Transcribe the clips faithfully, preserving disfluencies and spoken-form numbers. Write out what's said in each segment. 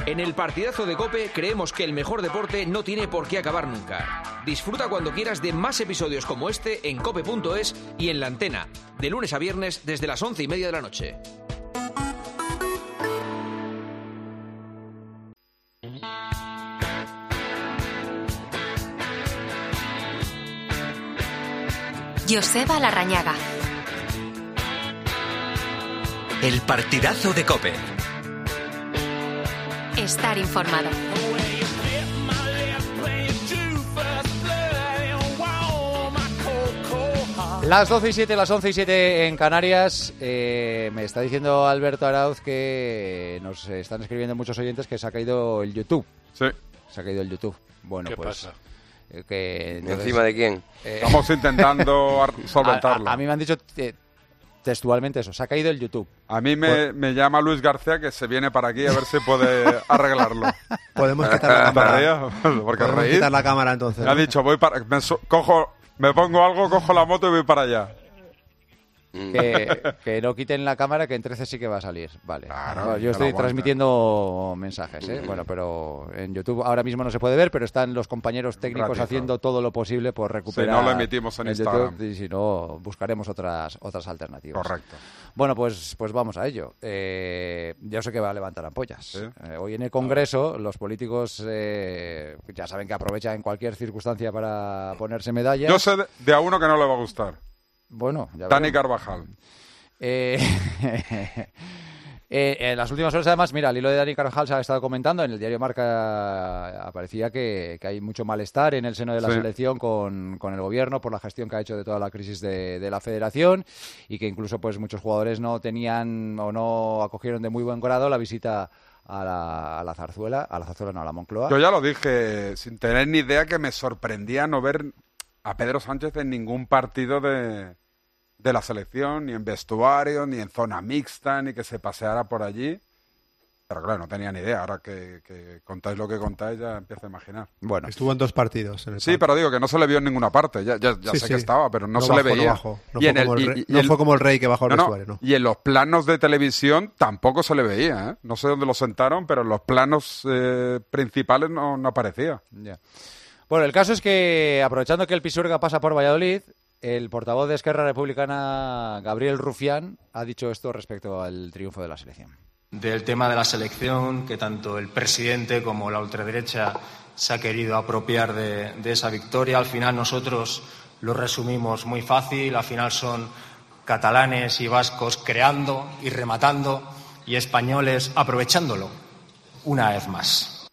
En el partidazo de COPE creemos que el mejor deporte no tiene por qué acabar nunca. Disfruta cuando quieras de más episodios como este en cope punto es y en La Antena, de lunes a viernes desde las once y media de la noche. Joseba Larrañaga. El partidazo de COPE. Estar informado. Las doce y siete, las once y siete en Canarias. Eh, me está diciendo Alberto Arauz que nos están escribiendo muchos oyentes que se ha caído el YouTube. Sí. Se ha caído el YouTube. Bueno, ¿Qué pues... pasa? Eh, que, entonces, ¿Encima de quién? Eh, Estamos intentando solventarlo. A, a, a mí me han dicho eh, textualmente eso. Se ha caído el YouTube. A mí me, Por... me llama Luis García que se viene para aquí a ver si puede arreglarlo. Podemos quitar la cámara. Porque Podemos reír. quitar la cámara entonces. Me ha dicho, voy para... Me, so, cojo, me pongo algo, cojo la moto y voy para allá. Que, que no quiten la cámara, que en trece sí que va a salir. Vale. Claro, Bueno, yo estoy transmitiendo mensajes, ¿eh? Bueno, pero en YouTube ahora mismo no se puede ver, pero están los compañeros técnicos Ratito. haciendo todo lo posible por recuperar. Si no lo emitimos en Instagram. YouTube, y si no, buscaremos otras otras alternativas. Correcto. Bueno, pues pues vamos a ello. Eh, yo sé que va a levantar ampollas. ¿Sí? Eh, hoy en el Congreso los políticos eh, ya saben que aprovechan en cualquier circunstancia para ponerse medallas. Yo sé de, de a uno que no le va a gustar. Bueno, ya Dani veremos. Carvajal. Eh, eh, en las últimas horas, además, mira, el hilo de Dani Carvajal se ha estado comentando. En el diario Marca aparecía que, que hay mucho malestar en el seno de la Sí. selección con, con el gobierno por la gestión que ha hecho de toda la crisis de, de la federación y que incluso pues muchos jugadores no tenían o no acogieron de muy buen grado la visita a la, a la Zarzuela, a la Zarzuela no, a la Moncloa. Yo ya lo dije, sin tener ni idea, que me sorprendía no ver a Pedro Sánchez en ningún partido de, de la selección, ni en vestuario, ni en zona mixta, ni que se paseara por allí. Pero claro, no tenía ni idea. Ahora que, que contáis lo que contáis, ya empiezo a imaginar. Bueno, Estuvo en dos partidos. En el Sí, parque. pero digo que no se le vio en ninguna parte. Ya, ya, ya Sí, sé sí. que estaba, pero no, No se le bajó, veía. No, bajó. No, Y fue, en el- como el y- rey, y no el- fue como el rey que bajó al No, no, vestuario, ¿no? y en los planos de televisión tampoco se le veía, ¿eh? No sé dónde lo sentaron, pero en los planos eh, principales no, no aparecía. ya. Bueno, el caso es que, aprovechando que el Pisuerga pasa por Valladolid, el portavoz de Esquerra Republicana, Gabriel Rufián, ha dicho esto respecto al triunfo de la selección. Del tema de la selección, que tanto el presidente como la ultraderecha se ha querido apropiar de, de esa victoria. Al final nosotros lo resumimos muy fácil, al final son catalanes y vascos creando y rematando y españoles aprovechándolo una vez más.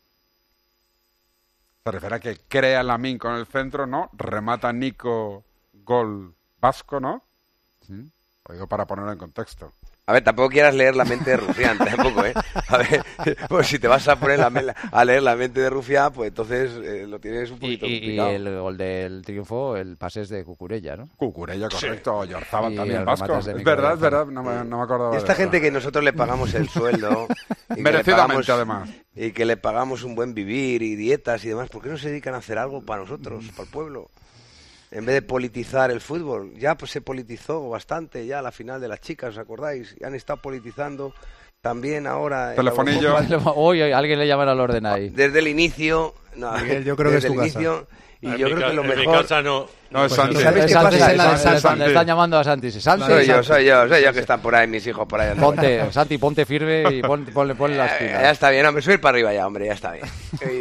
Se refiere a que crea Lamín con el centro, ¿no? Remata Nico, gol vasco, ¿no? ¿Sí? Lo digo para ponerlo en contexto. A ver, tampoco quieras leer la mente de Rufián, tampoco, ¿eh? A ver, pues si te vas a poner la, a leer la mente de Rufián, pues entonces eh, lo tienes un Y, poquito y- y complicado. el gol del triunfo, el pase es de Cucurella, ¿no? Cucurella, correcto. Sí. Oyarzabal Y también el vasco. remate es de Es Mikel verdad, es Oyarzabal. verdad. No me, no me acordaba Y de esta eso. gente que nosotros le pagamos el sueldo y que le Merecidamente, pagamos- además. y que le pagamos un buen vivir y dietas y demás, ¿por qué no se dedican a hacer algo para nosotros, para el pueblo? En vez de politizar el fútbol. Ya pues se politizó bastante ya a la final de las chicas, ¿os acordáis? Y han estado politizando también ahora. en la Telefonillo. Eurocopa. Hoy alguien le llaman al orden ahí. Desde el inicio. No, Miguel, yo creo que desde es tu el casa. inicio. Y En yo mi creo ca- que lo en mi mejor. casa no. No, es Pues Santi. ¿sabes Es qué Santi, pasa? es Es Santi, Santi. le están llamando a Santi. Santi, Soy yo, Santi. soy yo, soy yo que están por ahí, mis hijos por ahí. andando. Ponte, Santi, ponte firme y pon- ponle, ponle las Eh, Ya pilas. está bien, hombre, subir para arriba ya, hombre, ya está bien.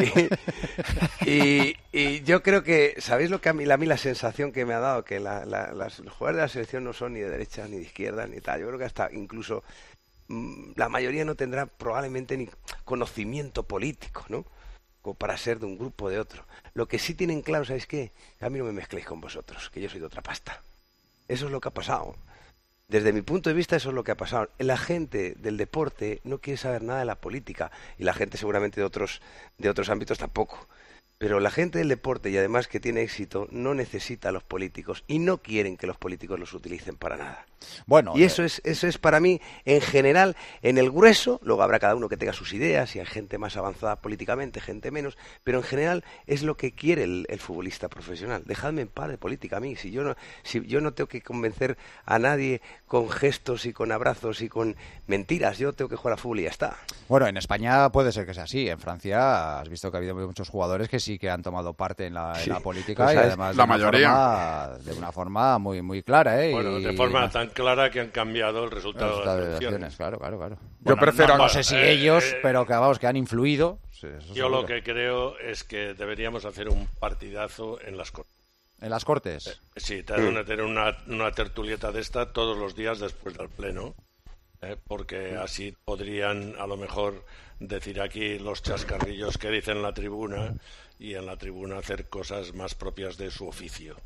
Y, y- y yo creo que, ¿sabéis lo que a mí, a mí la sensación que me ha dado? Que la- la- las, los jugadores de la selección no son ni de derecha, ni de izquierda, ni tal. Yo creo que hasta incluso mm, la mayoría no tendrá probablemente ni conocimiento político, ¿no? Como para ser de un grupo o de otro. Lo que sí tienen claro, ¿sabéis qué? Que a mí no me mezcléis con vosotros, que yo soy de otra pasta. Eso es lo que ha pasado. Desde mi punto de vista, eso es lo que ha pasado. La gente del deporte no quiere saber nada de la política y la gente seguramente de otros de otros ámbitos tampoco. Pero la gente del deporte, y además que tiene éxito, no necesita a los políticos y no quieren que los políticos los utilicen para nada. Bueno, y eso es eso es para mí, en general, en el grueso, luego habrá cada uno que tenga sus ideas y hay gente más avanzada políticamente, gente menos, pero en general es lo que quiere el, el futbolista profesional. Dejadme en paz de política a mí, si yo no si yo no tengo que convencer a nadie con gestos y con abrazos y con mentiras, yo tengo que jugar a fútbol y ya está. Bueno, en España puede ser que sea así, en Francia has visto que ha habido muchos jugadores que sí que han tomado parte en la, sí. en la política pues y además la de, una mayoría. Forma, de una forma muy muy clara, ¿eh? Bueno, y, de forma tan clara que han cambiado el resultado, el resultado de las de elecciones. elecciones. Claro, claro, claro. Yo Bueno, prefiero... No, no sé si Eh, ellos, eh, pero que vamos, que han influido. Sí, eso Yo seguro. lo que creo es que deberíamos hacer un partidazo en las Cortes. ¿En las Cortes? Sí, tener una, una tertulieta de esta todos los días después del pleno, eh, porque así podrían a lo mejor decir aquí los chascarrillos que dicen en la tribuna y en la tribuna hacer cosas más propias de su oficio.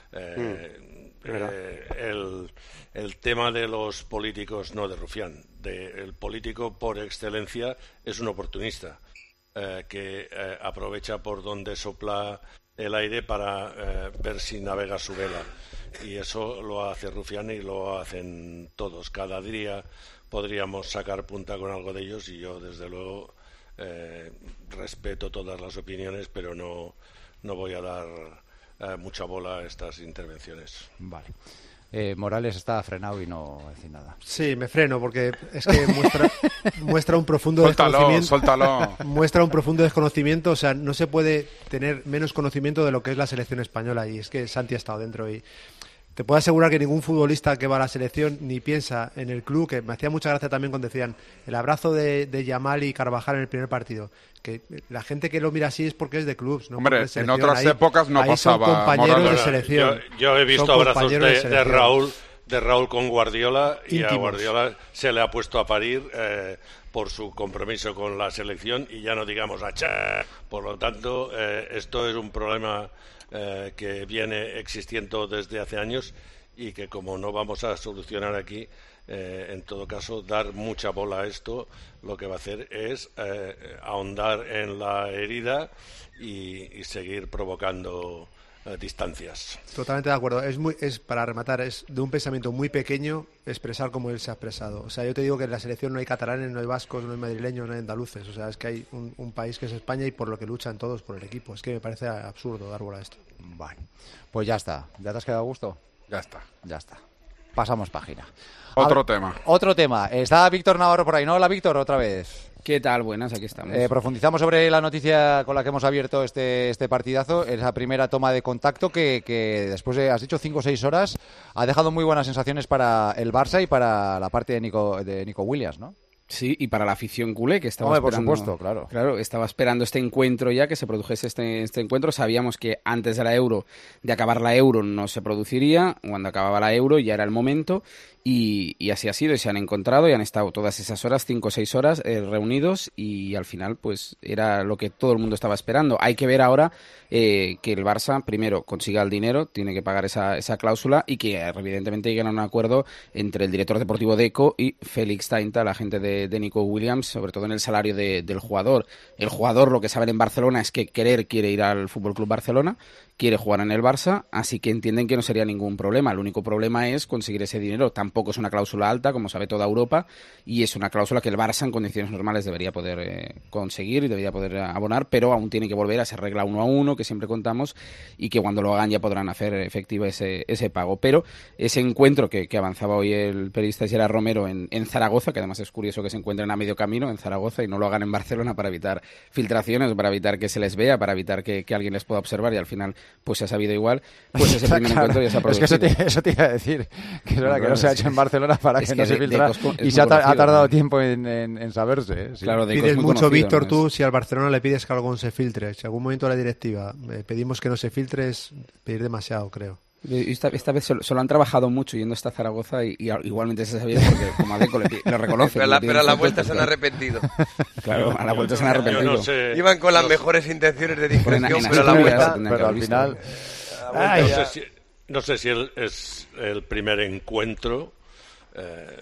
Eh, mm, eh, el, el tema de los políticos, no de Rufián, de, el político por excelencia es un oportunista eh, que eh, aprovecha por donde sopla el aire para eh, ver si navega su vela, y eso lo hace Rufián y lo hacen todos. Cada día podríamos sacar punta con algo de ellos y yo desde luego eh, respeto todas las opiniones, pero no, no voy a dar eh, mucha bola a estas intervenciones. Vale. Eh, Morales está frenado y no va a decir nada. Sí, me freno porque es que muestra, muestra un profundo Suéltalo, desconocimiento. suéltalo. Muestra un profundo desconocimiento, o sea, no se puede tener menos conocimiento de lo que es la selección española, y es que Santi ha estado dentro y te puedo asegurar que ningún futbolista que va a la selección ni piensa en el club, que me hacía mucha gracia también cuando decían el abrazo de, de Yamal y Carvajal en el primer partido, que la gente que lo mira así es porque es de clubs, no Hombre, porque es en selección. otras Ahí- épocas no ahí pasaba, son compañeros Morales. de selección. Yo, yo he visto Son abrazos de, compañeros de de selección. Raúl de Raúl con Guardiola y a Íntimos. Guardiola se le ha puesto a parir eh, por su compromiso con la selección y ya no digamos a Cha. Por lo tanto, eh, esto es un problema eh, que viene existiendo desde hace años y que como no vamos a solucionar aquí, eh, en todo caso, dar mucha bola a esto, lo que va a hacer es eh, ahondar en la herida y, y seguir provocando eh, distancias. Totalmente de acuerdo. Es muy, es para rematar, es de un pensamiento muy pequeño expresar como él se ha expresado. O sea, yo te digo que en la selección no hay catalanes, no hay vascos, no hay madrileños, no hay andaluces. O sea, es que hay un, un país que es España y por lo que luchan todos por el equipo. Es que me parece absurdo dar bola a esto. Vale. Pues ya está. ¿Ya te has quedado a gusto? Ya está. Ya está. Pasamos página. Otro A- tema. Otro tema. Está Víctor Navarro por ahí, ¿no? Hola, Víctor, otra vez. ¿Qué tal? Buenas, aquí estamos. Eh, profundizamos sobre la noticia con la que hemos abierto este, este partidazo, esa primera toma de contacto que, que después de, has dicho, cinco o seis horas, ha dejado muy buenas sensaciones para el Barça y para la parte de Nico, de Nico Williams, ¿no? Sí, y para la afición culé, que estaba Hombre, por esperando... supuesto, claro. Claro, estaba esperando este encuentro ya, que se produjese este, este encuentro. Sabíamos que antes de la Euro, de acabar la Euro, no se produciría. Cuando acababa la Euro ya era el momento. Y, y así ha sido, y se han encontrado y han estado todas esas horas, cinco o seis horas, eh, reunidos, y al final pues era lo que todo el mundo estaba esperando. Hay que ver ahora eh, que el Barça primero consiga el dinero, tiene que pagar esa, esa cláusula, y que evidentemente lleguen a un acuerdo entre el director deportivo Deco y Félix Tainta, la gente de, de Nico Williams, sobre todo en el salario de, del jugador. El jugador, lo que saben en Barcelona es que querer quiere ir al F C Barcelona, quiere jugar en el Barça, así que entienden que no sería ningún problema. El único problema es conseguir ese dinero. Tampoco es una cláusula alta, como sabe toda Europa, y es una cláusula que el Barça en condiciones normales debería poder eh, conseguir y debería poder abonar, pero aún tiene que volver a esa regla uno a uno que siempre contamos, y que cuando lo hagan ya podrán hacer efectivo ese, ese pago. Pero ese encuentro que, que avanzaba hoy el periodista Gerard Romero en, en Zaragoza, que además es curioso que se encuentren a medio camino en Zaragoza y no lo hagan en Barcelona para evitar filtraciones, para evitar que se les vea, para evitar que, que alguien les pueda observar, y al final pues se ha sabido igual, pues ese primer Claro, encuentro ya se ha es producido. que eso te, eso te iba a decir, que es verdad que no se ha hecho en Barcelona para Es que, que no se de- filtrara, Deco es- es y muy se ha, ta- ha conocido, tardado ¿no? tiempo en, en- en saberse. ¿eh? Sí. Claro, Deco Pides es muy mucho, conocido, Víctor, ¿no? tú, Es- si al Barcelona le pides que algo se filtre. Si algún momento la directiva eh, pedimos que no se filtre, es pedir demasiado, creo. Y Esta, esta vez se lo, se lo han trabajado mucho yendo hasta Zaragoza, y, y igualmente se sabía porque como a Deco le, pi- lo reconoce. Pero, la- pero a la vuelta se han arrepentido. Claro, a la vuelta se han Yo arrepentido. no sé, Iban con las no- mejores intenciones de Ponen discreción, en pero a la Asturias, vuelta... se tendría que pero haber al visto. final... Ay, no, ya. sé si, no sé si el- es el primer encuentro eh,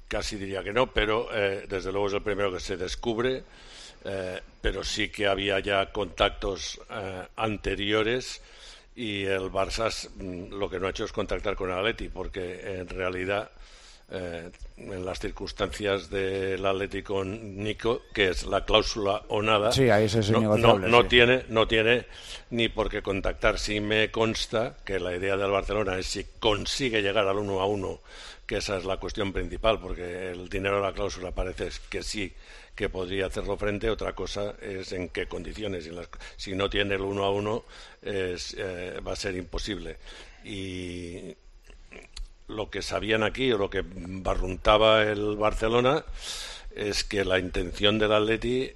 casi diría que no, pero eh, desde luego es el primero que se descubre, eh, pero sí que había ya contactos eh, anteriores y el Barça mm, lo que no ha hecho es contactar con el Atleti, porque en realidad eh, en las circunstancias del Atleti con Nico, que es la cláusula o nada, sí, ahí es no, no, no sí. tiene no tiene ni por qué contactar. Sí me consta que la idea del Barcelona es si consigue llegar al uno a uno, que esa es la cuestión principal, porque el dinero de la cláusula parece que sí que podría hacerlo frente. Otra cosa es en qué condiciones. Si, las, si no tiene el uno a uno es, eh, va a ser imposible. Y lo que sabían aquí, o lo que barruntaba el Barcelona, es que la intención del Atleti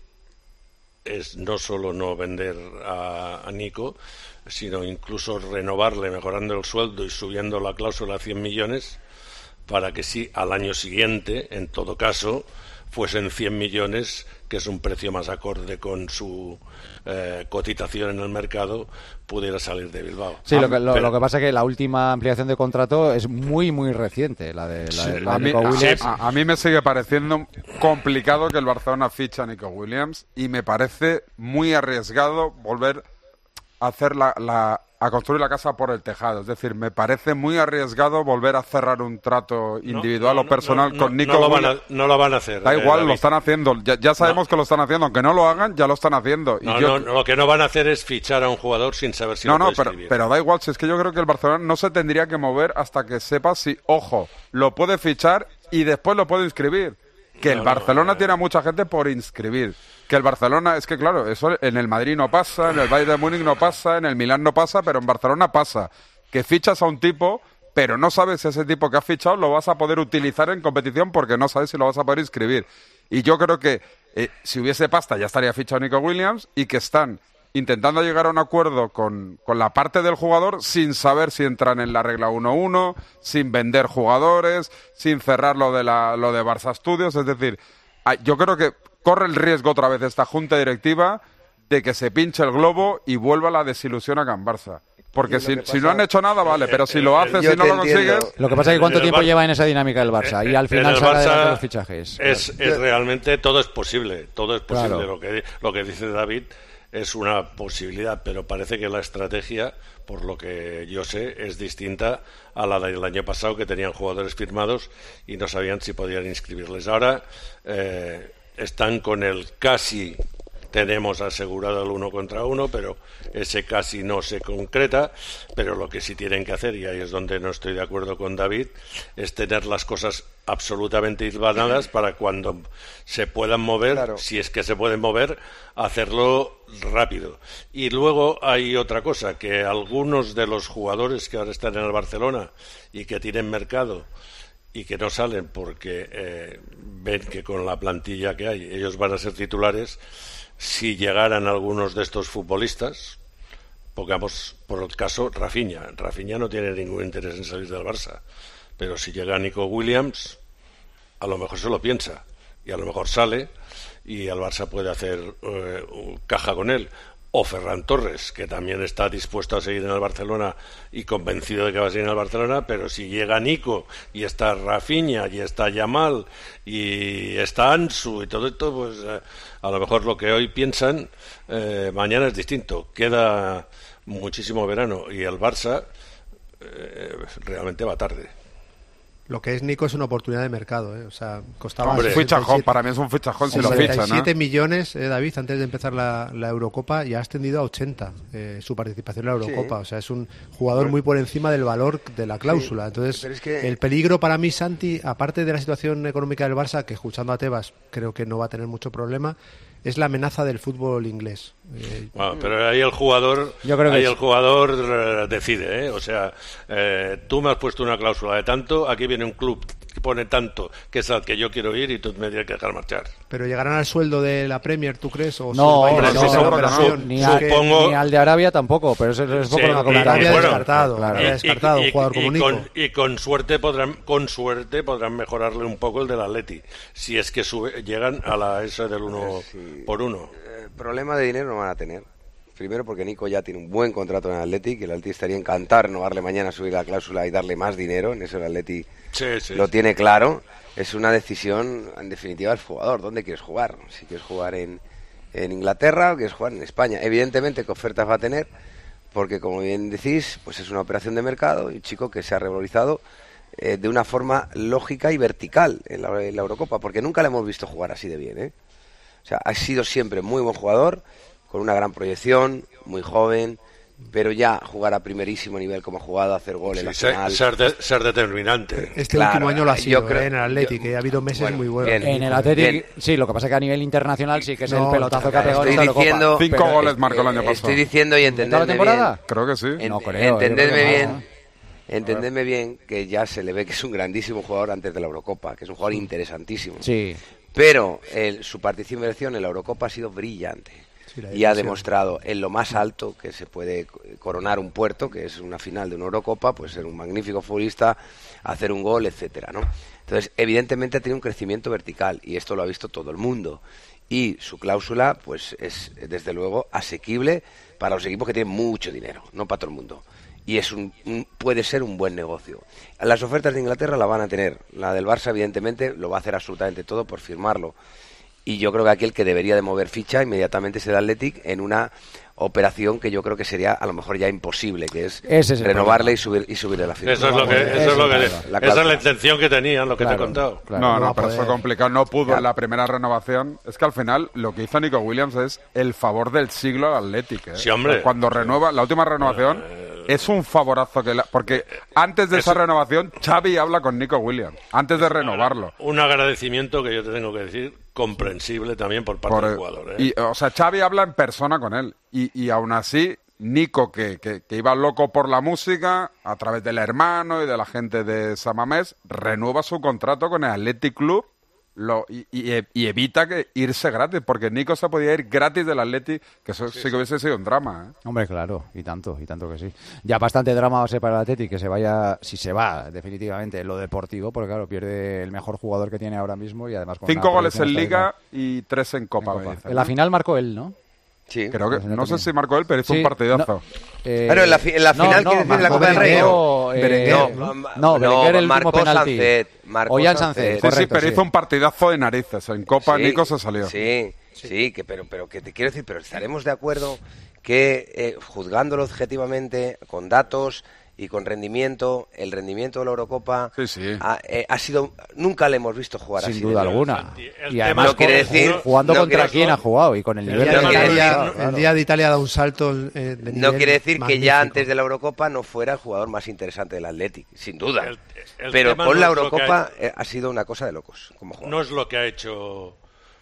es no solo no vender a, a Nico, sino incluso renovarle, mejorando el sueldo y subiendo la cláusula a cien millones, para que sí, al año siguiente, en todo caso, fuesen cien millones, que es un precio más acorde con su eh, cotización en el mercado, pudiera salir de Bilbao. Sí, ah, lo, que, lo, pero... lo que pasa es que la última ampliación de contrato es muy, muy reciente, la de, la de, sí, la a, de mí, Nico Williams. sí, a, a mí me sigue pareciendo complicado que el Barcelona ficha a Nico Williams, y me parece muy arriesgado volver a hacer la... la a construir la casa por el tejado. Es decir, me parece muy arriesgado volver a cerrar un trato individual no, no, o personal no, con no, Nico no lo Williams. van a, no lo van a hacer. Da eh, igual, David. lo están haciendo. Ya, ya sabemos no. que lo están haciendo. Aunque no lo hagan, ya lo están haciendo. No, y yo... no, lo que no van a hacer es fichar a un jugador sin saber si no, lo no, puede pero, escribir. pero da igual. Si es que yo creo que el Barcelona no se tendría que mover hasta que sepa si, ojo, lo puede fichar y después lo puede inscribir. Que no, el Barcelona no, no, tiene a mucha gente por inscribir. Que el Barcelona, es que claro, eso en el Madrid no pasa, en el Bayern de Múnich no pasa, en el Milán no pasa, pero en Barcelona pasa. Que fichas a un tipo, pero no sabes si ese tipo que has fichado lo vas a poder utilizar en competición, porque no sabes si lo vas a poder inscribir. Y yo creo que eh, si hubiese pasta ya estaría fichado Nico Williams, y que están intentando llegar a un acuerdo con, con la parte del jugador sin saber si entran en la regla uno uno, sin vender jugadores, sin cerrar lo de, la, lo de Barça Studios. Es decir, yo creo que corre el riesgo otra vez esta junta directiva de que se pinche el globo y vuelva la desilusión a Can Barça. Porque si, pasa... si no han hecho nada, vale, pero si lo haces, si no lo consigues... Lo que pasa es que cuánto tiempo Bar... lleva en esa dinámica el Barça, y al final sale adelante los fichajes. Es, es realmente, todo es posible, todo es posible. Claro. Lo que, lo que dice David es una posibilidad, pero parece que la estrategia, por lo que yo sé, es distinta a la del año pasado, que tenían jugadores firmados y no sabían si podían inscribirles. Ahora eh, están con el casi... Tenemos asegurado el uno contra uno, pero ese casi no se concreta. Pero lo que sí tienen que hacer, y ahí es donde no estoy de acuerdo con David, es tener las cosas absolutamente hilvanadas para cuando se puedan mover, claro. Si es que se pueden mover, hacerlo rápido. Y luego hay otra cosa, que algunos de los jugadores que ahora están en el Barcelona y que tienen mercado y que no salen porque eh, ven que con la plantilla que hay ellos van a ser titulares. Si llegaran algunos de estos futbolistas, pongamos por el caso Rafinha. Rafinha no tiene ningún interés en salir del Barça, pero si llega Nico Williams, a lo mejor se lo piensa y a lo mejor sale y el Barça puede hacer eh, caja con él. O Ferran Torres, que también está dispuesto a seguir en el Barcelona y convencido de que va a seguir en el Barcelona, pero si llega Nico y está Rafinha y está Yamal y está Ansu y todo esto, pues eh, a lo mejor lo que hoy piensan eh, mañana es distinto. Queda muchísimo verano y el Barça eh, realmente va tarde. Lo que es Nico es una oportunidad de mercado, ¿eh? O sea, costaba... Hombre, fichajón, para mí es un fichajón si lo fichan, ¿no? siete millones, eh, David, antes de empezar la, la Eurocopa, ya ha ascendido a ochenta eh, su participación en la Eurocopa. Sí. O sea, es un jugador muy por encima del valor de la cláusula. Sí, entonces, es que... el peligro para mí, Santi, aparte de la situación económica del Barça, que escuchando a Tebas creo que no va a tener mucho problema, es la amenaza del fútbol inglés. Eh, bueno, pero ahí el jugador, yo creo que ahí es... el jugador decide, ¿eh? O sea, eh, tú me has puesto una cláusula de tanto, aquí viene un club que pone tanto, que es al que yo quiero ir y tú me tienes que dejar marchar. ¿Pero llegarán al sueldo de la Premier, tú crees? ¿O no, si no, no, no, no. Ni, a, Supongo... ni al de Arabia tampoco, pero eso es poco sí, una comentario. Arabia bueno, descartado, claro. Arabia descartado, y, y, un jugador como y, Nico. con, y con suerte podrán, con suerte podrán mejorarle un poco el del Atleti, si es que sube, llegan a la esa del uno sí. por uno. El problema de dinero no van a tener. Primero porque Nico ya tiene un buen contrato en el Athletic, y el Athletic estaría encantado de renovarle mañana, subir la cláusula y darle más dinero. En eso el Athletic sí, sí, lo sí. tiene claro. Es una decisión, en definitiva, del jugador. ¿Dónde quieres jugar? Si quieres jugar en, en Inglaterra o quieres jugar en España. Evidentemente, ¿qué ofertas va a tener? Porque, como bien decís, pues es una operación de mercado y un chico que se ha revalorizado eh, de una forma lógica y vertical en la, en la Eurocopa, porque nunca le hemos visto jugar así de bien, ¿eh? O sea, ha sido siempre muy buen jugador, con una gran proyección, muy joven, pero ya jugar a primerísimo nivel como ha jugado, hacer gol en Sí, la ser, final. ser, de- ser determinante. Este Claro, último año lo ha yo sido, creo- ¿eh? En el Athletic, yo- que ha habido meses bueno, muy buenos. bien. En el Athletic, Bien. sí, lo que pasa es que a nivel internacional sí que es No, el pelotazo que ha pegado en estoy esta Eurocopa. diciendo- Cinco Pero- goles marcó el año pasado. Estoy diciendo y ¿Toda la entendedme temporada? bien. Creo que sí. En- No creo, yo entendedme creo que bien. no. Entendedme bien que ya se le ve que es un grandísimo jugador antes de la Eurocopa, que es un jugador interesantísimo. Sí. Pero el- su participación en la Eurocopa ha sido brillante. Sí, la Y ha dimensión. demostrado en lo más alto que se puede coronar un puerto, que es una final de una Eurocopa, pues ser un magnífico futbolista, hacer un gol, etcétera, ¿no? Entonces, evidentemente ha tenido un crecimiento vertical y esto lo ha visto todo el mundo. Y su cláusula, pues es desde luego asequible para los equipos que tienen mucho dinero, no para todo el mundo. Y es un, un- puede ser un buen negocio. Las ofertas de Inglaterra la van a tener. La del Barça, evidentemente, lo va a hacer absolutamente todo por firmarlo. Y yo creo que aquí el que debería de mover ficha inmediatamente es el Athletic en una operación que yo creo que sería a lo mejor ya imposible, que es Ese es el renovarle problema. y subir y subirle la firma. Eso es lo que, Ese eso es lo que, es esa la es la cláusula. intención que tenían, lo que te Claro, he contado. claro. No, No va no, a pero poder. fue complicado. No pudo Claro. en la primera renovación. Es que al final lo que hizo Nico Williams es el favor del siglo al Athletic. ¿eh? Sí, hombre. Cuando renueva, la última renovación es un favorazo que la- porque antes de esa Eso- renovación Xavi habla con Nico Williams antes de renovarlo. Un agradecimiento que yo te tengo que decir, comprensible también por parte Por- del jugador. ¿eh? y, o sea, Xavi habla en persona con él y, y aún así Nico, que, que, que iba loco por la música, a través del hermano y de la gente de Samamés, renueva su contrato con el Athletic Club lo, y, y- y evita que irse gratis, porque Nico se podía ir gratis del Athletic, que eso sí, que hubiese sido un drama. ¿eh? Hombre, claro, y tanto, y tanto que sí. Ya bastante drama va a ser para el Athletic que se vaya, si se va definitivamente en lo deportivo, porque claro, pierde el mejor jugador que tiene ahora mismo y además con Cinco una goles en proyección Liga histórica y tres en en Copa. Copa. me dicen, En la ¿no? final marcó él, ¿no? Sí. Creo que, Pues no no sé también. si marcó él, pero hizo Sí, un partidazo. no, eh, Pero en la fi- en la final, ¿quiere decir en la Copa del Rey? No, eh, Berenguer, no, ¿no? no, No, Berenguer el marcó último penalti. Sancet, marcó O Jan Sancet. Sancet, Sí, sí, correcto, pero sí. hizo un partidazo de narices. En Copa Sí, Nico se salió. Sí, sí, que pero, pero que te quiero decir, pero estaremos de acuerdo que eh, juzgándolo objetivamente, con datos y con rendimiento, el rendimiento de la Eurocopa Sí, sí. Ha, eh, ha sido, nunca le hemos visto jugar Sin así. duda de bien. alguna. Santi, el Y tema además no quiere con- decir- jugando no contra quiere- quién ha jugado y con el El nivel día, no de quiere Italia, decir- el día de Italia da un salto eh, de nivel No quiere decir que magnífico. ya antes de la Eurocopa no fuera el jugador más interesante del Athletic, sin duda. El- el pero tema con no la es lo que Eurocopa hay- eh, ha sido una cosa de locos como jugador. No es lo que ha hecho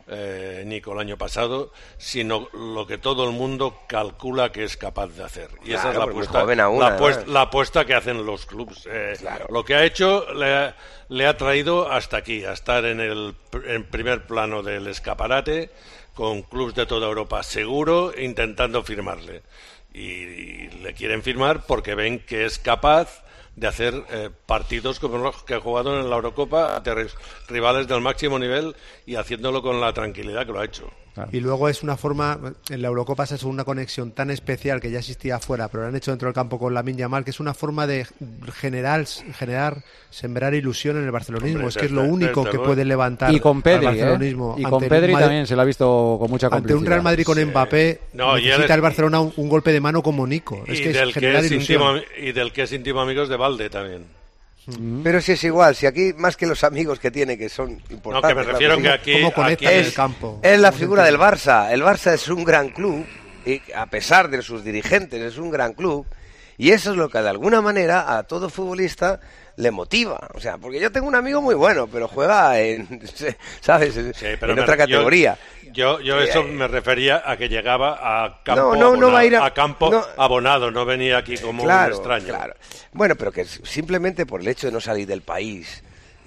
eh, Nico el año pasado, sino lo que todo el mundo calcula que es capaz de hacer. Y esa Claro, es la porque muy apuesta, joven aún, la, apuesta, además. la apuesta que hacen los clubes. Eh, Claro. Lo que ha hecho le ha, le ha traído hasta aquí, a estar en el pr- en primer plano del escaparate, con clubes de toda Europa seguro, intentando firmarle. Y, y le quieren firmar porque ven que es capaz de hacer eh, partidos como los que ha jugado en la Eurocopa de ri- rivales del máximo nivel y haciéndolo con la tranquilidad que lo ha hecho. Y luego es una forma, en la Eurocopa se ha hecho una conexión tan especial que ya existía afuera, pero lo han hecho dentro del campo con Lamine Yamal, que es una forma de generar, generar sembrar ilusión en el barcelonismo. Hombre, es que es lo desde- único desde que luego. puede levantar Y con al Pedri, barcelonismo. ¿eh? Y ante con un Pedri Madrid- también se lo ha visto con mucha Ante complicidad. un Real Madrid con Sí. Mbappé, No, y necesita eres- el Barcelona un, un golpe de mano como Nico. Es y, que es del que generar es ilusión. íntimo, y del que es íntimo amigos de Valde también. Pero si es igual, si aquí más que los amigos que tiene, que son importantes. No, que me claro refiero sí, que aquí, ¿Cómo conecta aquí en es, el campo? es la ¿Cómo se figura del entiende? Barça. El Barça es un gran club, y a pesar de sus dirigentes, es un gran club. Y eso es lo que de alguna manera a todo futbolista le motiva. O sea, porque yo tengo un amigo muy bueno, pero juega en, ¿sabes? Sí, pero en me- otra yo- categoría. Yo, yo eso Eh, me refería a que llegaba a campo, No, no, no abonado, va a ir a- a campo no. abonado, no venía aquí como Claro, un extraño. claro. Bueno, pero que simplemente por el hecho de no salir del país,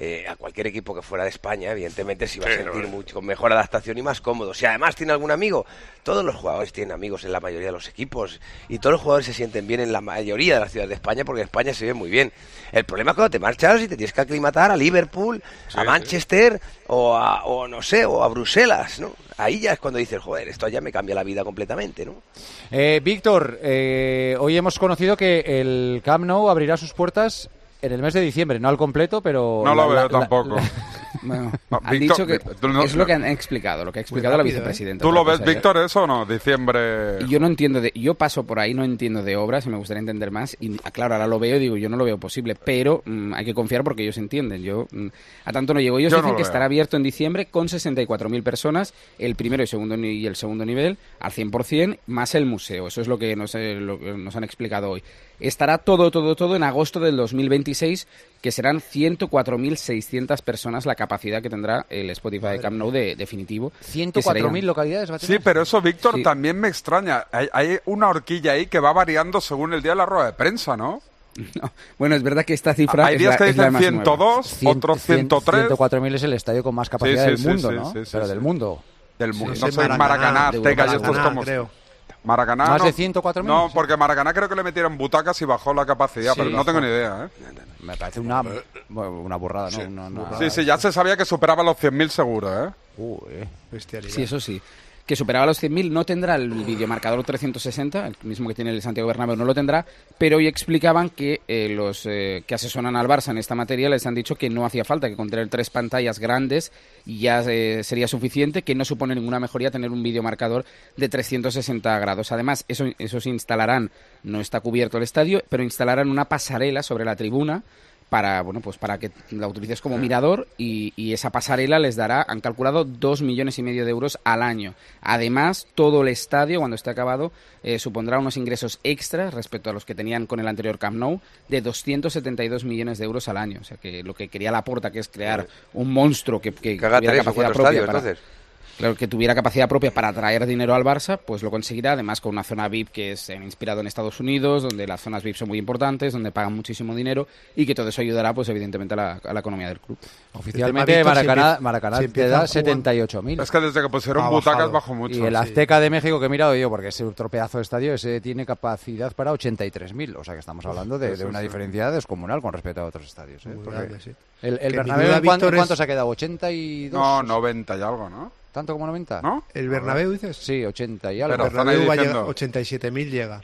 eh, a cualquier equipo que fuera de España, evidentemente se iba a sentir mucho con mejor adaptación y más cómodo. Si además tiene algún amigo, todos los jugadores tienen amigos en la mayoría de los equipos y todos los jugadores se sienten bien en la mayoría de las ciudades de España porque en España se ve muy bien. El problema es cuando te marchas y te tienes que aclimatar a Liverpool, sí, a Manchester sí. o a, o no sé, o a Bruselas, ¿no? Ahí ya es cuando dices, joder, esto ya me cambia la vida completamente, ¿no? Eh, Víctor, eh, hoy hemos conocido que el Camp Nou abrirá sus puertas en el mes de diciembre, no al completo, pero... No la, lo veo la, tampoco. La, bueno, no, han Víctor, dicho que no, es lo que han explicado, lo que ha explicado rápido, la vicepresidenta. ¿Tú lo ves, Víctor, eso o no? Diciembre... Yo no entiendo, de, yo paso por ahí, no entiendo de obras y me gustaría entender más. Y claro, ahora lo veo y digo, yo no lo veo posible, pero mmm, hay que confiar porque ellos entienden. Yo mmm, a tanto no llego. Ellos yo dicen no que veo. Estará abierto en diciembre con sesenta y cuatro mil personas, el primero y, segundo, y el segundo nivel, al cien por ciento, más el museo. Eso es lo que nos, eh, lo que nos han explicado hoy. Estará todo, todo, todo en agosto del dos mil veintiséis, que serán ciento cuatro mil seiscientas personas la capacidad que tendrá el Spotify de Camp Nou de, definitivo. ¿ciento cuatro mil localidades va a tener? Sí, pero eso, Víctor, sí. también me extraña. Hay, hay una horquilla ahí que va variando según el día de la rueda de prensa, ¿no? No. Bueno, es verdad que esta cifra hay es días la, que es la dicen más ciento dos, nueva. otros ciento tres. ciento cuatro mil es el estadio con más capacidad sí, sí, del mundo, sí, ¿no? sí, sí, pero sí, del sí. mundo. Del mundo. Sí, no sí, soy Maracaná, Maracaná, Azteca y estos como... creo. Maracaná, ¿Más no, de ciento cuatro mil? No, porque Maracaná creo que le metieron butacas y bajó la capacidad, Sí, pero no bajó. tengo ni idea, ¿eh? Me parece una, una burrada, ¿no? Sí, una, una... sí, sí, ya se sabía que superaba los cien mil seguro, ¿eh? Uh, eh. Sí, eso sí. Que superaba los cien mil, no tendrá el videomarcador trescientos sesenta, el mismo que tiene el Santiago Bernabéu no lo tendrá, pero hoy explicaban que eh, los eh, que asesoran al Barça en esta materia les han dicho que no hacía falta, que con tener tres pantallas grandes ya eh, sería suficiente, que no supone ninguna mejoría tener un videomarcador de trescientos sesenta grados. Además, eso, eso se instalarán, no está cubierto el estadio, pero instalarán una pasarela sobre la tribuna para bueno pues para que la utilices como mirador y, y esa pasarela les dará, han calculado, dos millones y medio de euros al año. Además, todo el estadio, cuando esté acabado, eh, supondrá unos ingresos extras respecto a los que tenían con el anterior Camp Nou de doscientos setenta y dos millones de euros al año. O sea que lo que quería Laporta, que es crear un monstruo que, que, que tuviera capacidad propia estadios, para... entonces. Claro, que tuviera capacidad propia para atraer dinero al Barça, pues lo conseguirá, además con una zona V I P que es eh, inspirado en Estados Unidos, donde las zonas V I P son muy importantes, donde pagan muchísimo dinero y que todo eso ayudará, pues evidentemente, a la, a la economía del club. Oficialmente Maracaná, Maracaná te da setenta y ocho mil. Es que desde que pusieron ha butacas bajado. bajó mucho. Y el Azteca de México, que he mirado yo, porque es otro pedazo de estadio, ese tiene capacidad para ochenta y tres mil. O sea que estamos hablando de, de una diferencia descomunal con respecto a otros estadios. ¿eh? Muy grande, sí. El, el Que Bernabéu, duda, ¿en cuánto, Víctor, cuánto es- se ha quedado? ¿ochenta y dos? No, noventa y algo, ¿no? ¿Tanto como noventa? ¿No? ¿El Bernabéu dices? Sí, ochenta y algo. Pero El Bernabéu están ahí va a diciendo- llegar, ochenta y siete mil llega.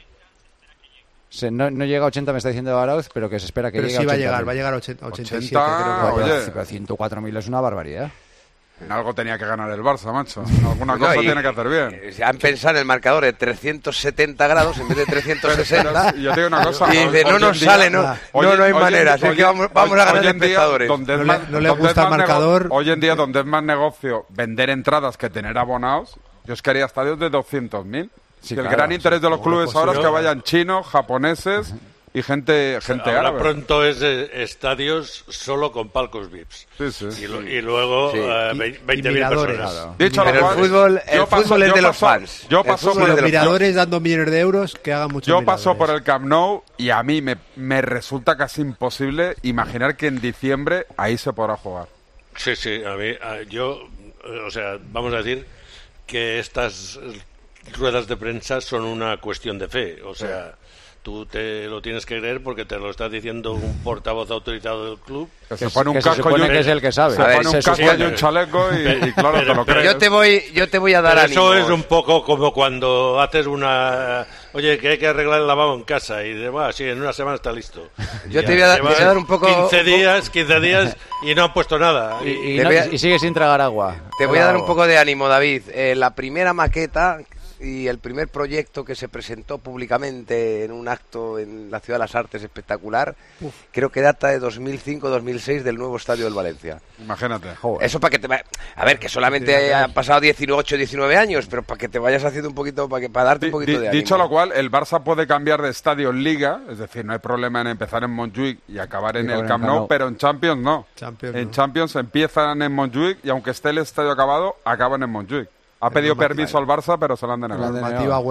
Se- no, no llega a ochenta, me está diciendo Arauz, pero que se espera que Pero llegue sí va a ochenta llegar, mil. va a llegar a ochenta, ochenta y siete, ochenta, creo que va a oye. llegar. Pero ciento cuatro mil es una barbaridad. En algo tenía que ganar el Barça, macho. Alguna No, cosa y- tiene que hacer bien. eh, Han pensado en el marcador de trescientos setenta grados en vez de trescientos sesenta. Y yo te digo una cosa. Y dice, no hoy en nos día- sale, no, hoy no, en- no hay hoy en- manera. Así hoy que en- vamos, vamos hoy- a ganar hoy en día, espectadores. donde es No le- más- no le donde es gusta el más nego- marcador. Hoy en día, donde es más negocio vender entradas que tener abonados, yo es que haría estadios de doscientos mil. Sí, el claro, gran interés de los seguro, clubes ahora es que posible. vayan chinos, japoneses y gente, gente Ahora árabe. pronto es eh, estadios solo con palcos V I Ps. Sí, sí. Y, lo- y luego Sí. eh, Y- ve- y veinte mil miradores. personas. Dicho Pero lo el cual, fútbol, el yo paso- fútbol es yo de los paso- fans. Yo El paso fútbol por es Los de los miradores dando millones de euros, que hagan muchos Yo paso miradores. por el Camp Nou y a mí me, me resulta casi imposible imaginar que en diciembre ahí se podrá jugar. Sí, sí, a mí, a- yo, eh, o sea, vamos a decir que estas eh, ruedas de prensa son una cuestión de fe, o sea, tú te lo tienes que creer porque te lo está diciendo un portavoz autorizado del club. Que Que se pone un que se casco y supone un, que es el que sabe. se A ver, pone un se casco supone. y un chaleco y, y claro, Pero- te lo pero crees. Yo te voy, yo te voy a dar Pero eso ánimos. es un poco como cuando haces una... Oye, que hay que arreglar el lavabo en casa y de, bueno, sí, en una semana está listo. Yo Ya, te voy a dar- llevas te voy a dar un poco- quince días, quince días y no han puesto nada. Y, Y- y Te no- voy a- y sigue sin tragar agua. Te voy a dar un Bravo. poco de ánimo, David. Eh, la primera maqueta y el primer proyecto que se presentó públicamente en un acto en la Ciudad de las Artes espectacular, creo que data de dos mil cinco dos mil seis del nuevo estadio del Valencia. Imagínate. Joder. Eso para que te va... A ver, que solamente han pasado dieciocho, diecinueve años, pero para que te vayas haciendo un poquito, para, que, para darte un Di- poquito di- de ánimo. dicho lo cual, el Barça puede cambiar de estadio en Liga, es decir, no hay problema en empezar en Montjuic y acabar en Y acabar el en Camp Camp Nou, Nou. pero en Champions no. Champions, en no. Champions empiezan en Montjuic y aunque esté el estadio acabado, acaban en Montjuic. Ha pedido normativa. permiso al Barça, pero se lo han denegado. Normativa UEFA.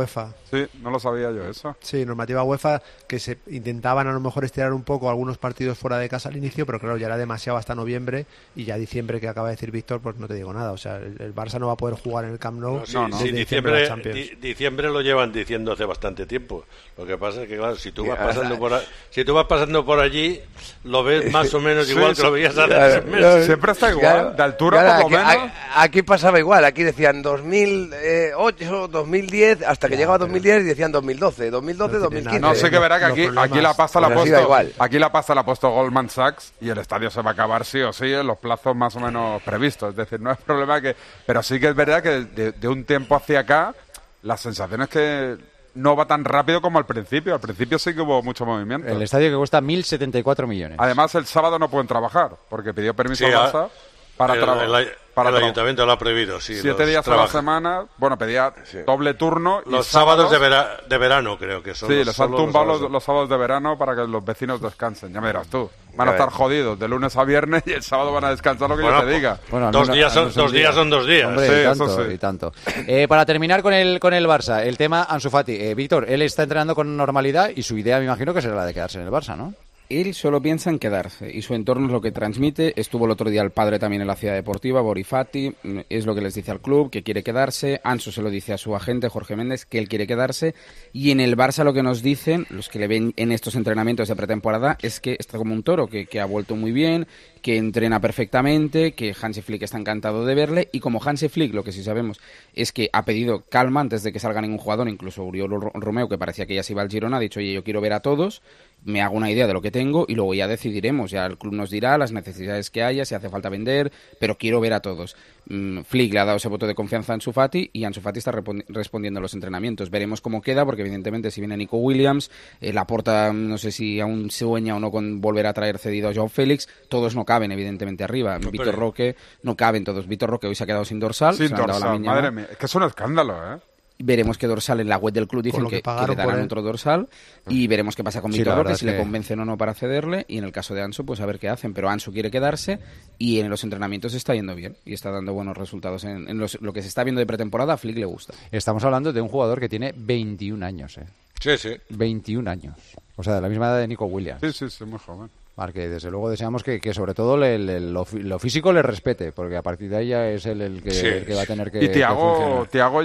Sí, no lo sabía yo eso. Sí, normativa UEFA, que se intentaban a lo mejor estirar un poco algunos partidos fuera de casa al inicio, pero claro, ya era demasiado hasta noviembre, y ya diciembre, que acaba de decir Víctor, pues no te digo nada. O sea, el, el Barça no va a poder jugar en el Camp Nou. No, sí, no, no. sí, diciembre, di, diciembre lo llevan diciendo hace bastante tiempo. Lo que pasa es que, claro, si tú vas pasando por, a, si tú vas pasando por allí, lo ves más o menos igual sí, que lo veías hace claro, seis meses. Siempre está igual, claro, de altura claro, por lo aquí, menos. Aquí pasaba igual, aquí decían dos mil ocho, dos mil diez, hasta que ya, llegaba dos mil diez y decían dos mil doce, dos mil doce, no dos mil quince. No sé que verá que aquí, aquí la pasta la ha puesto, aquí la pasta la ha puesto Goldman Sachs y el estadio se va a acabar sí o sí en los plazos más o menos previstos. Es decir, no es problema que, pero sí que es verdad que de, de un tiempo hacia acá la sensación es que no va tan rápido como al principio. Al principio sí que hubo mucho movimiento. El estadio que cuesta mil setenta y cuatro millones. Además, el sábado no pueden trabajar porque pidió permiso sí, al Barça para trabajar. El ayuntamiento lo ha prohibido, sí. Siete días trabaja. a la semana, bueno, pedía sí. doble turno. Los y sábados, sábados de, vera, de verano, creo que son. Sí, los, les han tumbado los, los, los sábados de verano para que los vecinos descansen. Ya me dirás tú. Van a estar jodidos de lunes a viernes y el sábado van a descansar lo que bueno, yo te diga. Bueno, dos, días son, dos días son dos días. Hombre, sí, y tanto, eso sí. y tanto. Eh, para terminar con el, con el Barça, el tema Ansu Fati. Eh, Víctor, él está entrenando con normalidad y su idea, me imagino, que será la de quedarse en el Barça, ¿no? Él solo piensa en quedarse y su entorno es lo que transmite. Estuvo el otro día el padre también en la ciudad deportiva, Borifati, es lo que les dice al club, que quiere quedarse. Ansu se lo dice a su agente, Jorge Méndez, que él quiere quedarse. Y en el Barça lo que nos dicen, los que le ven en estos entrenamientos de pretemporada, es que está como un toro, que, que ha vuelto muy bien, que entrena perfectamente, que Hansi Flick está encantado de verle. Y como Hansi Flick, lo que sí sabemos es que ha pedido calma antes de que salga ningún jugador, incluso Oriol Romeu, que parecía que ya se iba al Girona, ha dicho, oye, yo quiero ver a todos, me hago una idea de lo que tengo y luego ya decidiremos, ya el club nos dirá las necesidades que haya, si hace falta vender, pero quiero ver a todos. Mm, Flick le ha dado ese voto de confianza a Ansu Fati y Ansu Fati está respondiendo a los entrenamientos. Veremos cómo queda, porque evidentemente si viene Nico Williams, eh, Laporta no sé si aún sueña o no con volver a traer cedido a João Félix, todos no caben evidentemente arriba. No, Vitor pero... Roque, no caben todos. Vitor Roque hoy se ha quedado sin dorsal. Sin se dorsal, la madre mía, es que es un escándalo, ¿eh? Veremos qué dorsal en la web del club dicen que, que, que le darán otro dorsal y veremos qué pasa con sí, Vitor Roque, si que... le convencen o no para cederle, y en el caso de Ansu pues a ver qué hacen, pero Ansu quiere quedarse y en los entrenamientos está yendo bien y está dando buenos resultados en, en los, lo que se está viendo de pretemporada. A Flick le gusta. Estamos hablando de un jugador que tiene veintiún años, ¿eh? Sí, sí. veintiún años, o sea, de la misma edad de Nico Williams. Sí, sí, sí, muy joven. Que desde luego deseamos que, que sobre todo le, le, lo, lo físico le respete, porque a partir de ahí ya es él el que, sí, el que va a tener que. Y Thiago, Thiago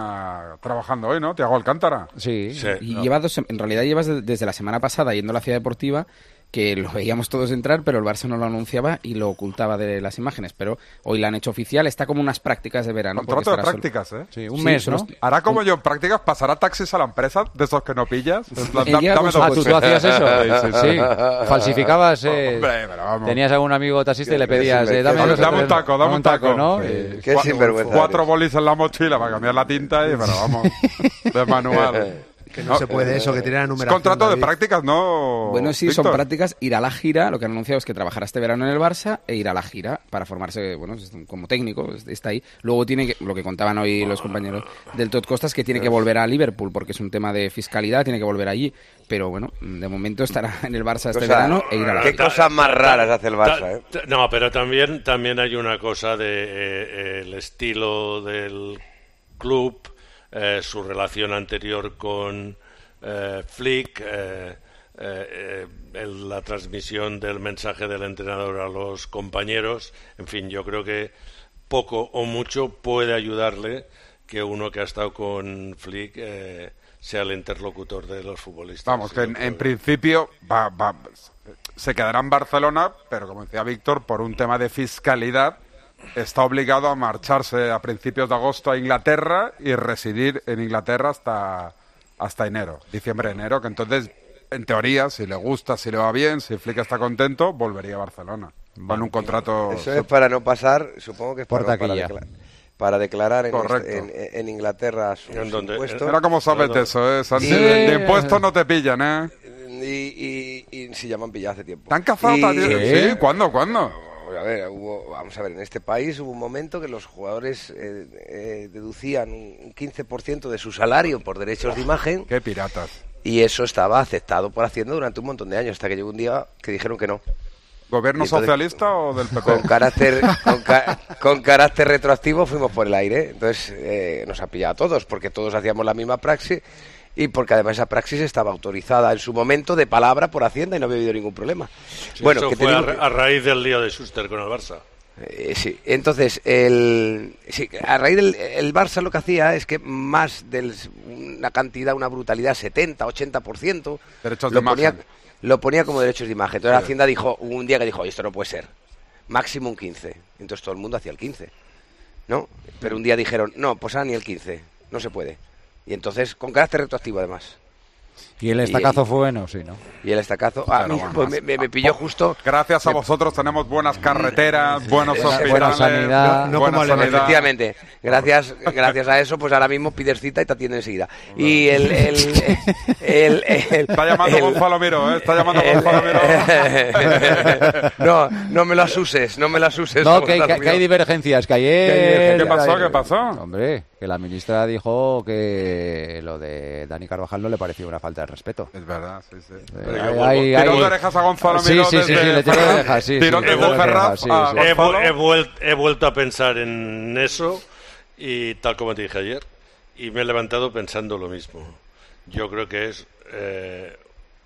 ya trabajando hoy, ¿no? Thiago Alcántara. Sí, sí. Y no. lleva dos, en realidad llevas desde la semana pasada yendo a la ciudad deportiva, que lo veíamos todos entrar, pero el Barça no lo anunciaba y lo ocultaba de las imágenes, pero hoy la han hecho oficial, está como unas prácticas de verano. Contrato de prácticas, solo... ¿eh? Sí, un sí, mes, ¿no? Hará como yo en prácticas, pasará taxis a la empresa, de esos que no pillas. Da, dame dos ah, ¿tú, ¿tú hacías eso? Sí, sí, sí. Falsificabas, eh, Hombre, pero vamos. Tenías algún amigo taxista y le pedías, eh, dame, dame, dame un taco, dame un taco, ¿no? Eh, Qué sinvergüenza. Cuatro bolis en la mochila para cambiar la tinta y, pero vamos, de manual. Que no, no se puede eso, que tiene la numeración. Es contrato David. de prácticas, ¿no? Bueno, sí, Víctor? son prácticas. Ir a la gira, lo que han anunciado es que trabajará este verano en el Barça e ir a la gira para formarse, bueno, como técnico, está ahí. Luego tiene que, lo que contaban hoy los compañeros del Tot Costas, que tiene que volver a Liverpool porque es un tema de fiscalidad, tiene que volver allí. Pero bueno, de momento estará en el Barça este cosa, verano e ir a la gira. Qué cosas más raras hace el Barça, ¿eh? No, pero también, también hay una cosa de eh, el estilo del club, eh, su relación anterior con Eh, Flick, eh, eh, el, la transmisión del mensaje del entrenador a los compañeros, en fin, yo creo que poco o mucho puede ayudarle que uno que ha estado con Flick eh, sea el interlocutor de los futbolistas. Vamos, que en, en principio va, va, se quedará en Barcelona, pero como decía Víctor, por un tema de fiscalidad está obligado a marcharse a principios de agosto a Inglaterra y residir en Inglaterra hasta hasta enero, diciembre, enero, que entonces, en teoría, si le gusta, si le va bien, si Flick está contento, volvería a Barcelona. Vale. Con un contrato... Eso es para no pasar, supongo que es para, para, para, declarar, para declarar en, este, en, en Inglaterra su, ¿En su impuesto. Era como sabes de eso, ¿eh? Sí. De, de impuestos no te pillan, ¿eh? Y, y, y si ya me han pillado hace tiempo. ¿Te han cazado? Y, también? ¿Sí? ¿Cuándo? ¿Cuándo? A ver, hubo, vamos a ver, en este país hubo un momento que los jugadores eh, eh, deducían un quince por ciento de su salario por derechos de imagen. ¡Qué piratas! Y eso estaba aceptado por Hacienda durante un montón de años, hasta que llegó un día que dijeron que no. ¿Gobierno entonces, socialista o del P P? Con carácter, con, ca con carácter retroactivo fuimos por el aire. Entonces eh, nos ha pillado a todos, porque todos hacíamos la misma praxis y porque además esa praxis estaba autorizada en su momento de palabra por Hacienda y no había habido ningún problema. Sí, bueno, eso que fue a, digo... a raíz del lío de Schuster con el Barça. Eh, sí, entonces el, sí, a raíz del el Barça lo que hacía es que más de una cantidad, una brutalidad, setenta, ochenta por ciento, derechos lo de ponía, imagen. lo ponía como derechos de imagen. Entonces Sí. la Hacienda dijo, un día que dijo, esto no puede ser, máximo un quince. Entonces todo el mundo hacía el quince, ¿no? Pero un día dijeron, no, pues ahora ni el quince, no se puede. Y entonces, con carácter retroactivo además. ¿Y el estacazo Y- fue bueno? Sí, ¿no? Y el estacazo, a Pero mí bueno, pues, me, me- me pilló justo... Gracias a vosotros tenemos buenas carreteras, buenos Buena hospitales, sanidad. No- no buena como Alemania. sanidad. Efectivamente, gracias, gracias a eso, pues ahora mismo pides cita y te atienden enseguida. Y el, el, el, el- Está llamando el- Gonzalo Miro, ¿eh? Está llamando el- Gonzalo Miro. no, no me lo asuses, no me lo asuses. No, que, Gonzalo que- que Miro. hay divergencias, que hay ayer... divergencias. ¿Qué pasó? ¿Qué pasó? Hombre, que la ministra dijo que lo de Dani Carvajal no le pareció una falta de respeto. Es verdad, sí, sí. Pero yo Hay- vuelvo- hay- Tirón hay- de orejas a Gonzalo Sí, Miro sí, sí, desde- sí, le tiró de orejas, sí, Tirón sí, de le tiró de Ferraz orejas, sí, a sí. He, Gonzalo. vu- he vuel- he vuelto a pensar en eso y tal como te dije ayer, y me he levantado pensando lo mismo. Yo creo que es eh,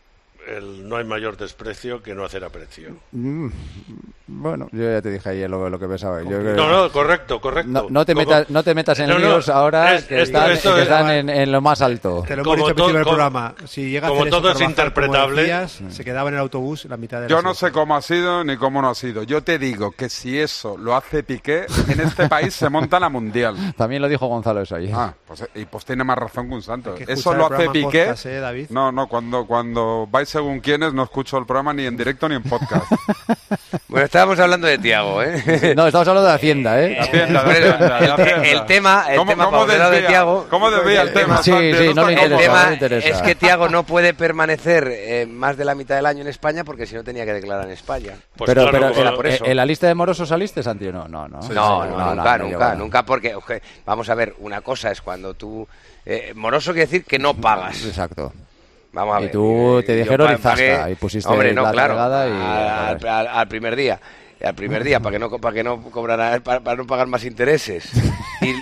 el no hay mayor desprecio que no hacer aprecio. Mm, Bueno, yo ya te dije ayer lo, lo que pensaba. Yo creo- No, no, correcto, correcto. No, no te Como- metas, no te metas en No, no, líos ahora es- que esto- están, esto que es- están en, en lo más alto. Te lo hemos Como dicho al todo- principio del como- programa. Si llega a como hacer eso todo es Carvajal, como interpretable. decías, se quedaba en el autobús la mitad de la Yo no sé selección. cómo ha sido ni cómo no ha sido. Yo te digo que si eso lo hace Piqué, en este país se monta la Mundial. También lo dijo Gonzalo eso ayer. Ah, pues, y pues tiene más razón que un santo. Hay que Eso escuchar lo el hace programa en Piqué. podcast, ¿eh, David? No, no, cuando, cuando vais según quiénes no escucho el programa ni en directo ni en podcast. Bueno, estábamos hablando de Tiago, ¿eh? No, estamos hablando de Hacienda, ¿eh? Hacienda, de Pero Hacienda, de el, te- Hacienda. el tema, el ¿Cómo- tema cómo para volver a lo de desvía? Tiago, ¿Cómo desvía el tema? Sí, Santi? sí, Eso no le está el interesa, como- tema no le interesa. es que Tiago no puede permanecer eh, más de la mitad del año en España porque si no tenía que declarar en España. Pues pero claro, pero como- era por eso. ¿en la lista de morosos saliste, Santi? No, no, no. No, Sí, no, sí, nunca, no, no nunca, lleva- nunca, porque, oje, vamos a ver, una cosa es cuando tú... eh, moroso quiere decir que no pagas. Exacto. Vamos a Y ver. tú eh, te yo dijeron pa- y zasca, pagué- y pusiste Hombre, no, la claro, cargada y- al, al- al primer día. Al primer día, para que no para que no cobrara, para, para no pagar más intereses. Y,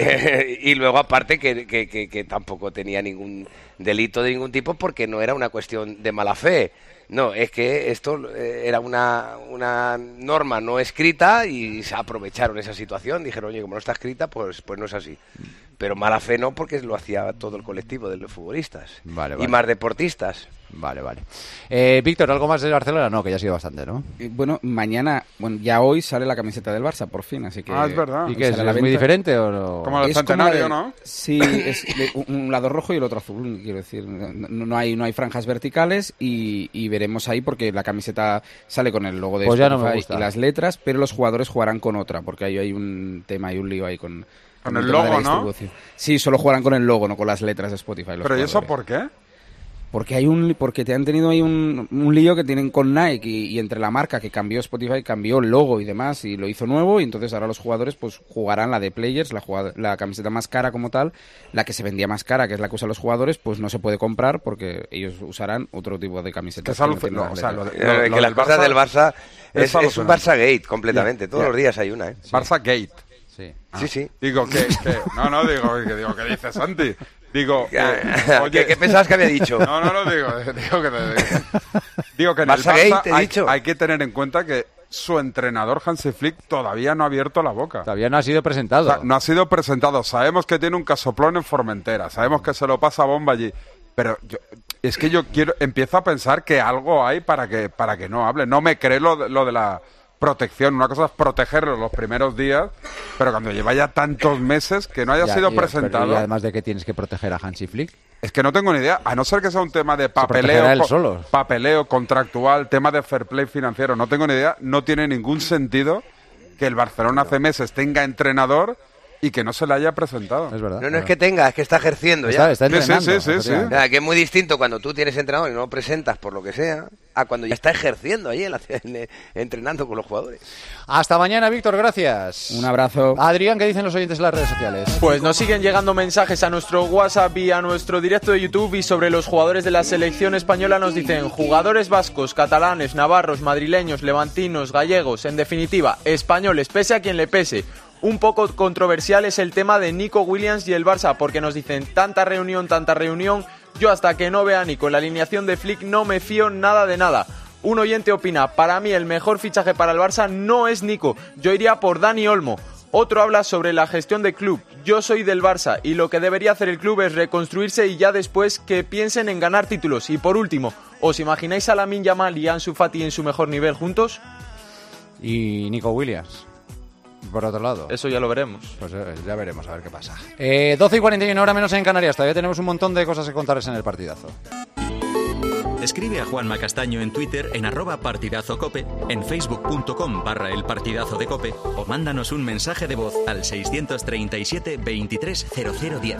y luego, aparte, que, que, que, que tampoco tenía ningún delito de ningún tipo porque no era una cuestión de mala fe. No, es que esto eh, era una, una norma no escrita y se aprovecharon esa situación. Dijeron, oye, como no está escrita, pues, pues no es así. Pero mala fe no, porque lo hacía todo el colectivo de los futbolistas. Vale, Y vale. más deportistas. Vale, vale. Eh, Víctor, ¿algo más de Barcelona? No, que ya ha sido bastante, ¿no? Eh, Bueno, mañana, bueno, ya hoy sale la camiseta del Barça, por fin, así que... Ah, es verdad. ¿Y qué es? sale a la ¿Es muy venta. diferente o no? Como el Es como centenario, la de- ¿no? Sí, es de un un lado rojo y el otro azul, quiero decir. No, no hay no hay franjas verticales y, y veremos ahí porque la camiseta sale con el logo de Pues ya no me Spotify gusta. y las letras, pero los jugadores jugarán con otra, porque ahí hay un tema y un lío ahí con... Con el tema de la logo, ¿no? distribución. Sí, solo jugarán con el logo, no con las letras de Spotify. los Pero ¿y eso jugadores. por qué? Porque hay un porque te han tenido ahí un, un lío que tienen con Nike y, y entre la marca que cambió Spotify, cambió el logo y demás y lo hizo nuevo y entonces ahora los jugadores pues jugarán la de Players, la, jugad- la camiseta más cara como tal, la que se vendía más cara, que es la que usan los jugadores, pues no se puede comprar porque ellos usarán otro tipo de camiseta. Que es aluc- no, o sea, lo de- Eh, lo- que lo la del cosa Barça del Barça es es, es un alucinante. Barça Gate completamente. Todos Ya. los días hay una, ¿eh? Barça Gate. Sí. Sí, sí. Digo que, que- no, no, digo que digo que dice Santi. Digo, eh, oye, ¿Qué, qué pensabas que había dicho? no, no, no digo, digo que digo que en el Barça Barça Gate, te he hay, dicho. hay que tener en cuenta que su entrenador Hansi Flick todavía no ha abierto la boca. Todavía no ha sido O presentado. sea, no ha sido presentado. Sabemos que tiene un casoplón en Formentera. Sabemos que se lo pasa bomba allí. Pero yo, es que yo quiero empiezo a pensar que algo hay para que para que no hable. No me cree lo, de- lo de la protección. Una cosa es protegerlo los primeros días, pero cuando lleva ya tantos meses que no haya Ya, sido y- pero- presentado, y además de que tienes que proteger a Hansi Flick. es que no tengo ni idea. A no ser que sea un tema de protegerá papeleo, él co- solo. papeleo contractual, tema de fair play financiero. No tengo ni idea. No tiene ningún sentido que el Barcelona hace meses tenga entrenador y que no se le haya presentado. Es verdad. No, no es que tenga, es que está ejerciendo está, ya. Está entrenando. Sí, sí, sí, sí. O sea, que es muy distinto cuando tú tienes entrenador y no lo presentas por lo que sea, a cuando ya está ejerciendo ahí, en la, en, entrenando con los jugadores. Hasta mañana, Víctor, gracias. Un abrazo. Adrián, ¿qué dicen los oyentes en las redes sociales? Pues nos siguen llegando mensajes a nuestro WhatsApp y a nuestro directo de YouTube, y sobre los jugadores de la selección española nos dicen jugadores vascos, catalanes, navarros, madrileños, levantinos, gallegos, en definitiva, españoles, pese a quien le pese. Un poco controversial es el tema de Nico Williams y el Barça, porque nos dicen tanta reunión, tanta reunión, yo hasta que no vea a Nico en la alineación de Flick no me fío nada de nada. Un oyente opina, para mí el mejor fichaje para el Barça no es Nico, yo iría por Dani Olmo. Otro habla sobre la gestión del club, yo soy del Barça y lo que debería hacer el club es reconstruirse y ya después que piensen en ganar títulos. Y por último, ¿os imagináis a Lamine Yamal y Ansu Fati en su mejor nivel juntos? Y Nico Williams, por otro lado. Eso ya lo veremos. Pues eh, ya veremos a ver qué pasa. Eh, doce y cuarenta y una, hora menos en Canarias. Todavía tenemos un montón de cosas que contarles en el partidazo. Escribe a Juanma Castaño en Twitter en arroba partidazocope, en facebook.com barra el partidazo de cope, o mándanos un mensaje de voz al seiscientos treinta y siete veintitrés cero cero diez.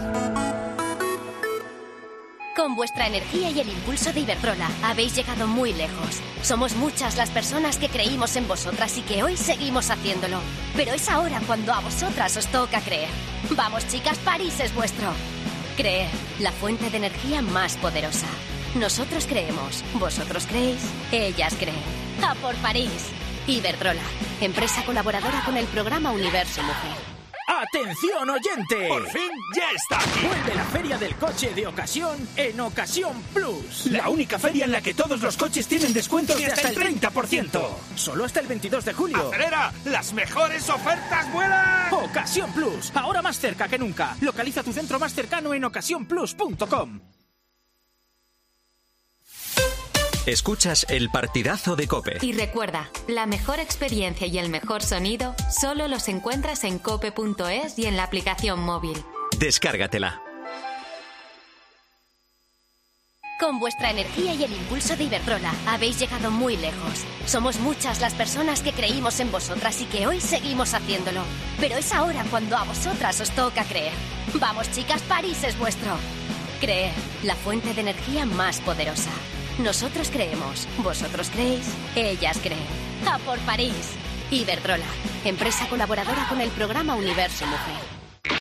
Con vuestra energía y el impulso de Iberdrola habéis llegado muy lejos. Somos muchas las personas que creímos en vosotras y que hoy seguimos haciéndolo. Pero es ahora cuando a vosotras os toca creer. Vamos, chicas, París es vuestro. Creer, la fuente de energía más poderosa. Nosotros creemos, vosotros creéis, ellas creen. ¡A por París! Iberdrola, empresa colaboradora con el programa Universo Mujer. ¡Atención, oyente! ¡Por fin ya está! Vuelve la Feria del Coche de Ocasión en Ocasión Plus. La única feria en la que todos los coches tienen descuentos de hasta el treinta por ciento. Solo hasta el veintidós de julio. ¡Acelera! ¡Las mejores ofertas vuelan! Ocasión Plus, ahora más cerca que nunca. Localiza tu centro más cercano en ocasión plus punto com. Escuchas el partidazo de COPE. Y recuerda, la mejor experiencia y el mejor sonido solo los encuentras en cope punto es y en la aplicación móvil. Descárgatela. Con vuestra energía y el impulso de Iberdrola habéis llegado muy lejos. Somos muchas las personas que creímos en vosotras y que hoy seguimos haciéndolo. Pero es ahora cuando a vosotras os toca creer. Vamos, chicas, París es vuestro. Creer, la fuente de energía más poderosa. Nosotros creemos, vosotros creéis, ellas creen. ¡A por París! Iberdrola, empresa colaboradora con el programa Universo Mujer.